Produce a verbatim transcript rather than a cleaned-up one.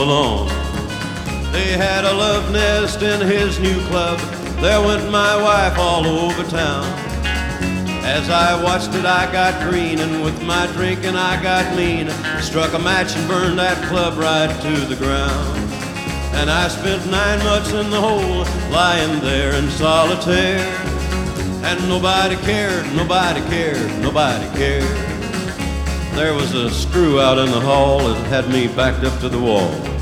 alone. They had a love nest in his new club. There went my wife all over town. As I watched it, I got green, and with my drinking I got mean. Struck a match and burned that club right to the ground. And I spent nine months in the hole, lying there in solitaire. And nobody cared, nobody cared, nobody cared. There was a screw out in the hall that had me backed up to the wall.